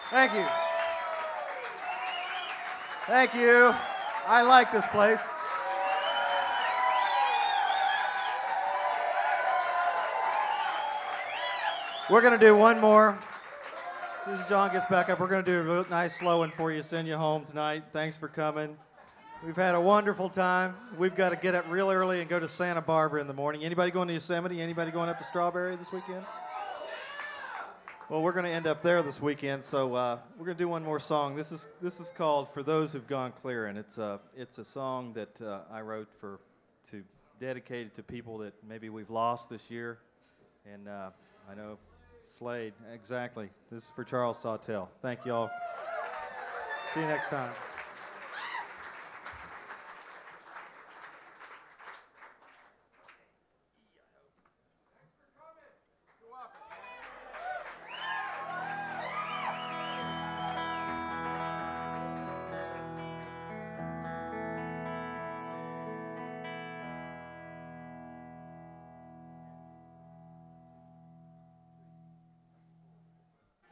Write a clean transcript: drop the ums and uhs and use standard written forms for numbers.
Thank you. Thank you. I like this place. We're going to do one more. As soon as John gets back up, we're going to do a real nice slow one for you, send you home tonight. Thanks for coming. We've had a wonderful time. We've got to get up real early and go to Santa Barbara in the morning. Anybody going to Yosemite? Anybody going up to Strawberry this weekend? Well, we're going to end up there this weekend, so we're going to do one more song. This is called "For Those Who've Gone Clear," and it's a song that I wrote to dedicate it to people that maybe we've lost this year. And I know Slade, exactly. This is for Charles Sawtelle. Thank you all. See you next time.